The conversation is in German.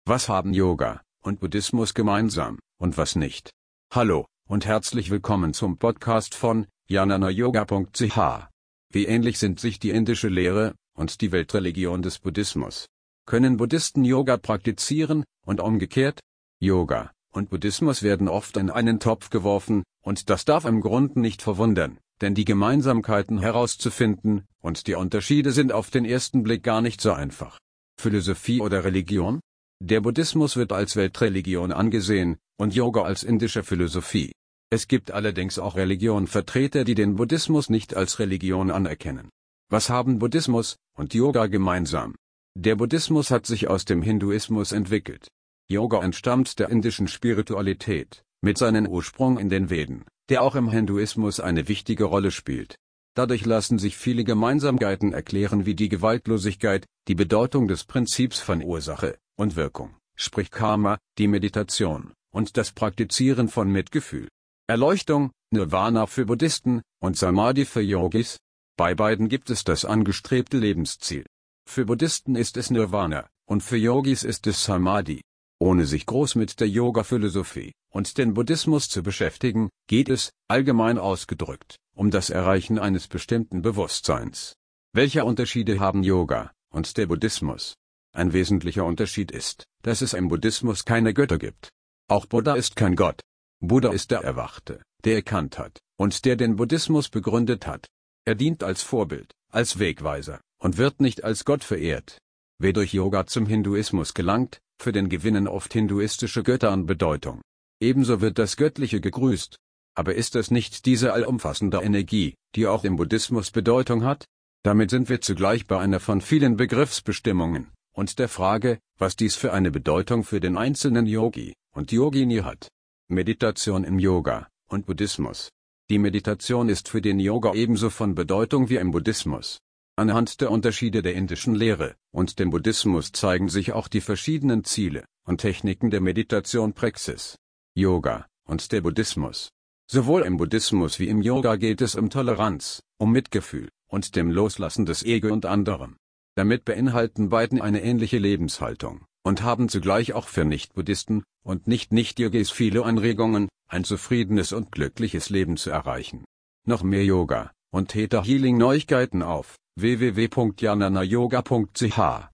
Was haben Yoga und Buddhismus gemeinsam, und was nicht? Hallo, und herzlich willkommen zum Podcast von jnanayoga.ch. Wie ähnlich sind sich die indische Lehre und die Weltreligion des Buddhismus? Können Buddhisten Yoga praktizieren, und umgekehrt? Yoga und Buddhismus werden oft in einen Topf geworfen, und das darf im Grunde nicht verwundern, denn die Gemeinsamkeiten herauszufinden und die Unterschiede sind auf den ersten Blick gar nicht so einfach. Philosophie oder Religion? Der Buddhismus wird als Weltreligion angesehen, und Yoga als indische Philosophie. Es gibt allerdings auch Religionvertreter, die den Buddhismus nicht als Religion anerkennen. Was haben Buddhismus und Yoga gemeinsam? Der Buddhismus hat sich aus dem Hinduismus entwickelt. Yoga entstammt der indischen Spiritualität, mit seinem Ursprung in den Veden, der auch im Hinduismus eine wichtige Rolle spielt. Dadurch lassen sich viele Gemeinsamkeiten erklären, wie die Gewaltlosigkeit, die Bedeutung des Prinzips von Ursache und Wirkung, sprich Karma, die Meditation und das Praktizieren von Mitgefühl. Erleuchtung, Nirvana für Buddhisten und Samadhi für Yogis. Bei beiden gibt es das angestrebte Lebensziel. Für Buddhisten ist es Nirvana, und für Yogis ist es Samadhi. Ohne sich groß mit der Yoga-Philosophie und den Buddhismus zu beschäftigen, geht es, allgemein ausgedrückt, um das Erreichen eines bestimmten Bewusstseins. Welche Unterschiede haben Yoga und der Buddhismus? Ein wesentlicher Unterschied ist, dass es im Buddhismus keine Götter gibt. Auch Buddha ist kein Gott. Buddha ist der Erwachte, der erkannt hat und der den Buddhismus begründet hat. Er dient als Vorbild, als Wegweiser und wird nicht als Gott verehrt. Wer durch Yoga zum Hinduismus gelangt, für den gewinnen oft hinduistische Götter an Bedeutung. Ebenso wird das Göttliche gegrüßt. Aber ist es nicht diese allumfassende Energie, die auch im Buddhismus Bedeutung hat? Damit sind wir zugleich bei einer von vielen Begriffsbestimmungen und der Frage, was dies für eine Bedeutung für den einzelnen Yogi und Yogini hat. Meditation im Yoga und Buddhismus. Die Meditation ist für den Yoga ebenso von Bedeutung wie im Buddhismus. Anhand der Unterschiede der indischen Lehre und dem Buddhismus zeigen sich auch die verschiedenen Ziele und Techniken der Meditation-Praxis. Yoga und der Buddhismus. Sowohl im Buddhismus wie im Yoga geht es um Toleranz, um Mitgefühl und dem Loslassen des Ego und anderem. Damit beinhalten beiden eine ähnliche Lebenshaltung und haben zugleich auch für Nicht-Buddhisten und Nicht-Yogis viele Anregungen, ein zufriedenes und glückliches Leben zu erreichen. Noch mehr Yoga und Theta Healing Neuigkeiten auf www.jnanayoga.ch